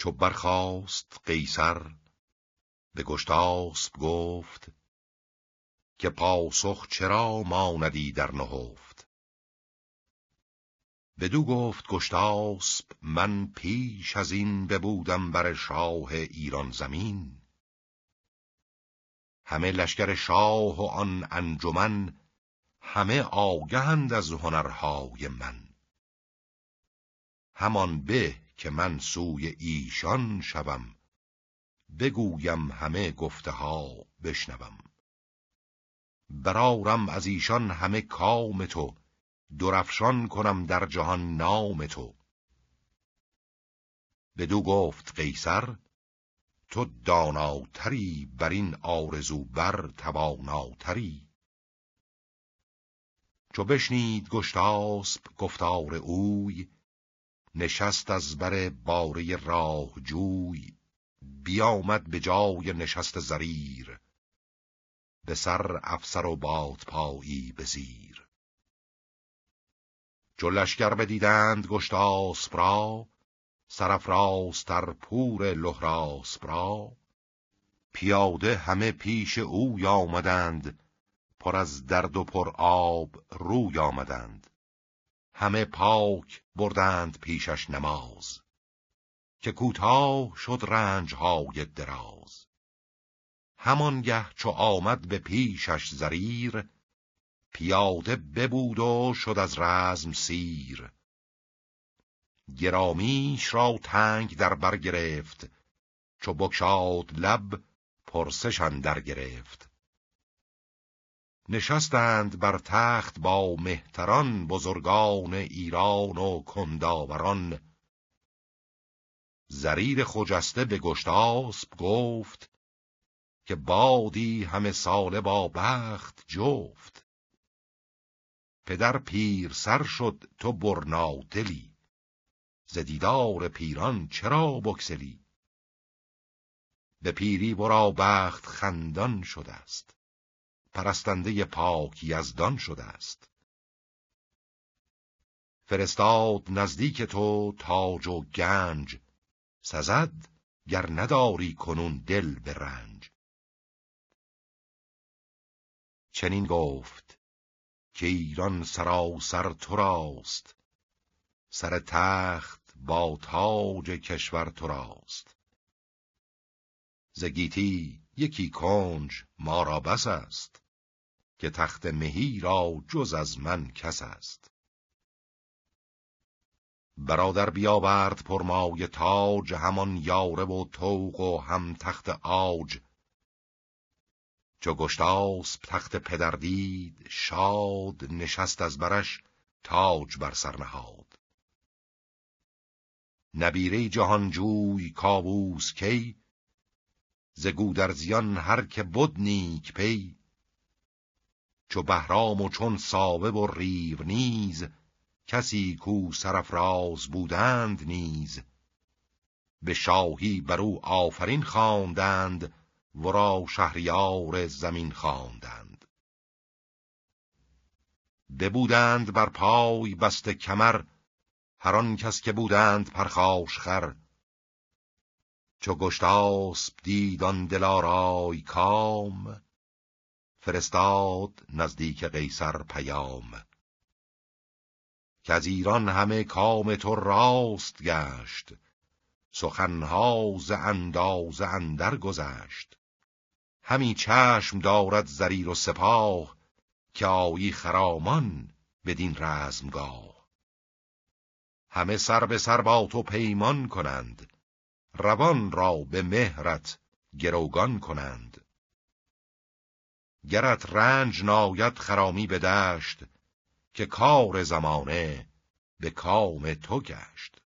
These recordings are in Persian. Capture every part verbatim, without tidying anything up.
چو برخاست قیصر به گشتاسپ گفت که پاسخ چرا ماندی در نهفت. بدو گفت گشتاسپ من پیش از این ببودم بر شاه ایران زمین. همه لشکر شاه و آن انجمن همه آگهند از هنرهای من. همان به که من سوی ایشان شوم بگویم همه گفته ها بشنوم. برارم از ایشان همه کام تو درفشان کنم در جهان نام تو. بدو گفت قیصر تو داناتری بر این آرزو بر تواناتری. چو بشنید گشتاسپ گفتار اوی نشست از بر باره راه جوی. بیامد به جای نشست زریر به سر افسر و بادپایی به زیر. چو لشکر بدیدند گشتاسپ را سرافراز پور لهراسپ را. پیاده همه پیش اوی آمدند پر از درد و پر آب روی آمدند. همه پاک بردند پیشش نماز که کوتاه شد رنجهای دراز. همانگه چو آمد به پیشش زریر پیاده ببود و شد از رزم سیر. گرامیش را تنگ در بر گرفت چو بگشاد لب پرسش اندر گرفت. نشستند بر تخت با مهتران بزرگان ایران و کنداوران. زریر خجسته به گشتاسپ گفت که بادی همه ساله با بخت جفت. پدر پیر سر شد تو برنادلی ز دیدار پیران چرا بگسلی. به پیری ورا بخت خندان شده است پرستنده پاک یزدان شده است. فرستاد نزدیک تو تاج و گنج سزد گر نداری کنون دل به رنج. چنین گفت که ایران سراسر تو راست سر تخت با تاج کشور تو راست. ز گیتی یکی کنج ما را بس است که تخت مهی را جز از من کس است. برادر بیاورد پرمایه تاج همان یاره و طوق و هم تخت عاج. چو گشتاسپ تخت پدر دید شاد نشست از برش تاج بر سر نهاد. نبیره جهانجوی کاووس کی ز گودرزیان هر که بد نیک پی. چو بهرام و چون ساوه و ریو نیز کسی کو سرافراز بودند نیز. به شاهی برو آفرین خواندند ورا شهریار زمین خواندند. ببودند بر پای بسته کمر هر آن کس که بودند پرخاش خر. چو گشتاسپ دید آن دلارای کام فرستاد نزدیک قیصر پیام. که از ایران همه کام تو راست گشت سخنها ز اندازه اندر گذشت. همی چشم دارد زریر و سپاه که آیی خرامان بدین رزمگاه. همه سر به سر با تو پیمان کنند روان را به مهرت گروگان کنند. گرت رنج ناید خرامی به دشت که کار زمانه به کام تو گشت.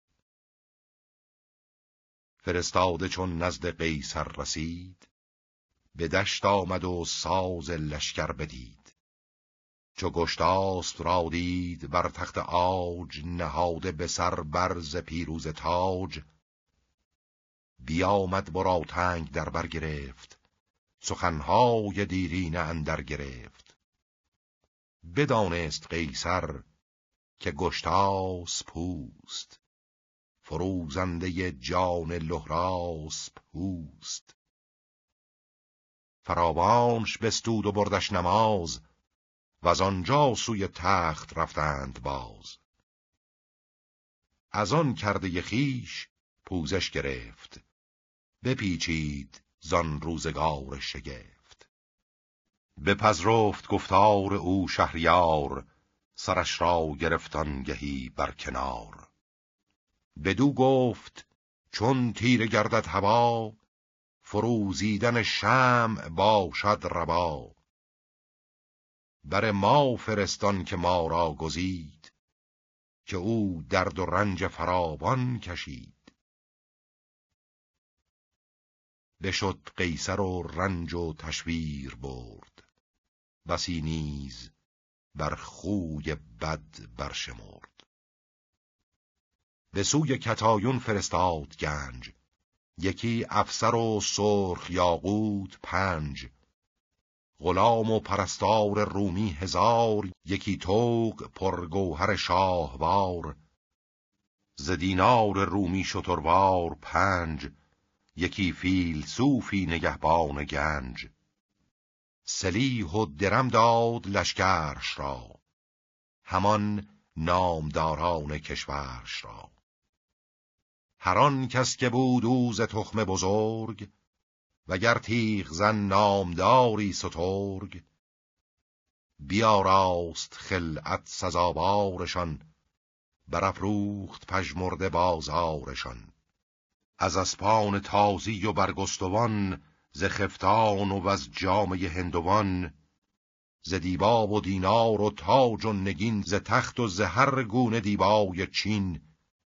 فرستاده چون نزد قیصر رسید به دشت آمد و ساز لشکر بدید. چو گشتاسپ را دید بر تخت عاج نهاده به سر برز پیروز تاج. بیامد برا تنگ در بر گرفت سخنهای دیرینه اندر گرفت. بدانست قیصر که گشتاسپ اوست فروزنده جان لهراسپ اوست. فراوانش بستود و بردش نماز، و از آنجا سوی تخت رفتند باز. از آن کرده خویش پوزش گرفت، بپیچید زان روزگار شگفت. بپذرفت گفتار او شهریار، سرش را گرفتان گهی بر کنار. بدو گفت چون تیره گردد هوا، فروزیدن شمع باشد روا. بر ما فرستان که ما را گزید، که او درد و رنج فراوان کشید. بشد قیصر و رنج و تشویر برد، بسی نیز بر خوی بد برشمرد. به سوی کتایون فرستاد گنج، یکی افسر و سرخ یاقوت پنج. غلام و پرستار رومی هزار، یکی طوق پرگوهر شاهوار. ز دینار رومی شتروار پنج، یکی فیلسوفی نگهبان گنج. سلیح و درم داد لشکرش را، همان نامداران کشورش را. هر آن کس که بود او ز تخم بزرگ، وگر تیغ زن نامداری سترگ. بیاراست خلعت سزاوارشان، برافروخت پژمرده بازارشان. از اسپان تازی و برگستوان، ز خفتان و از جامه هندوان. ز دیبا و دینار و تاج و نگین، ز تخت و ز هر گونه دیبای چین.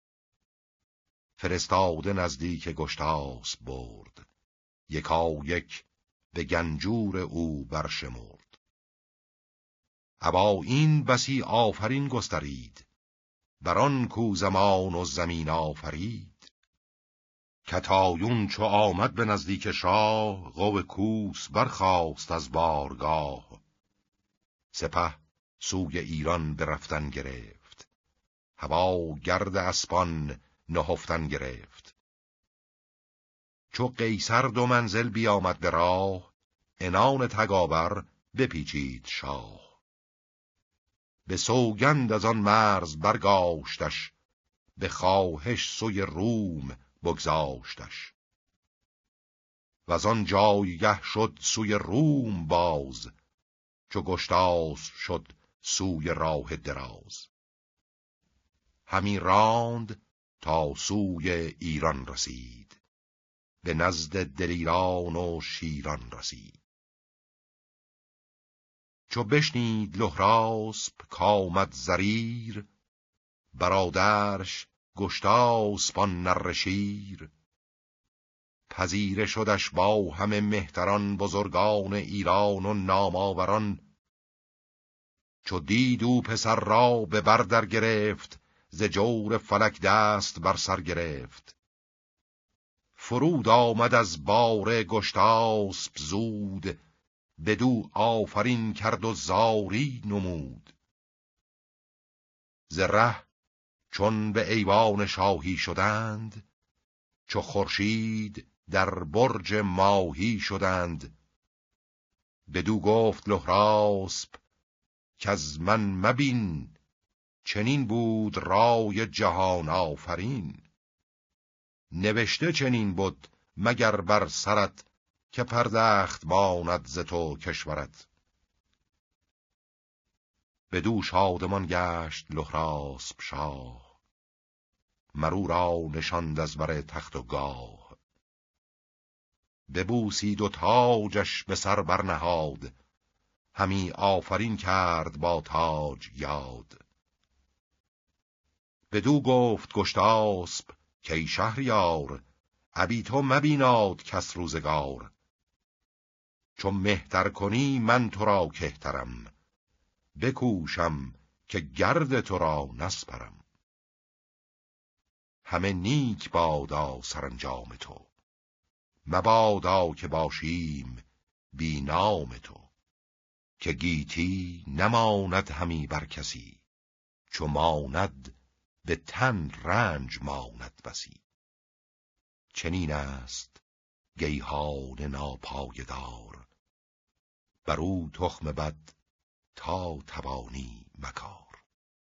فرستاده نزدیک گشتاسپ برد، یکا یک به گنجور او برشمرد. ابا این بسی آفرین گسترید، بران کو زمان و زمین آفرید. کتایون چو آمد به نزدیک شاه، قوم کوس برخاست از بارگاه. سپه سوی ایران برفتن گرفت، هوا گرد اسپان نهفتن گرفت. چو قیصر دو منزل بیامد به راه، عنان تگاور بپیچید شاه. به سوگند از آن مرز برگاشتش، به خواهش سوی روم بگذاشتش. و از آن جایگه شد سوی روم باز، چو گشتاسپ شد سوی راه دراز. همی راند تا سوی ایران رسید، به نزد دلیران و شیران رسید. چو بشنید لهراسپ کامد زریر، برادرش گشتاسپ آن نره شیر. پذیره شدش با همه مهتران، بزرگان ایران و ناماوران. چو دید او پسر را به بر در گرفت، ز جور فلک دست بر سر گرفت. فرود آمد از باره گشتاسپ زود، بدو آفرین کرد و زاری نمود. ز ره چون به ایوان شاهی شدند، چو خورشید در برج ماهی شدند. بدو گفت لهراسپ کز من مبین، چنین بود رای جهان آفرین. نوشته چنین بود مگر بر سرت، که پردخت ماند ز تو کشورت. بدو شادمان گشت لهراسپ شاه، مرو را نشاند از بر تخت و گاه. ببوسید و تاجش به سر برنهاد، همی آفرین کرد با تاج یاد. بدو گفت گشتاسپ کای شهریار، ابی تو مبیناد کس روزگار. چون مهتر کنی من تو را کهترم، بکوشم که گرد تو را نسپرم. همه نیک بادا سرانجام تو، مبادا که باشیم بی نام تو. که گیتی نماند همی بر کسی، چو ماند به تن رنج ماند بسی. چنین است گیهان ناپایدار، بر او تخم بد تا توانی مکار.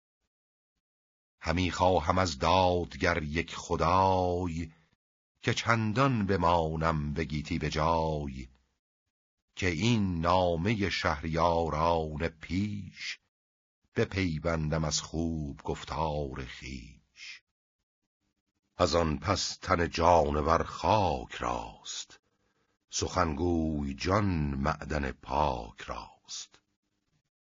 همی خواهم از دادگر یک خدای، که چندان بمانم به گیتی به جای. که این نامه شهریاران پیش، بپیوندم از خوب گفتار خویش. از آن پس تن جانور خاک راست، سخنگوی جان معدن پاک راست.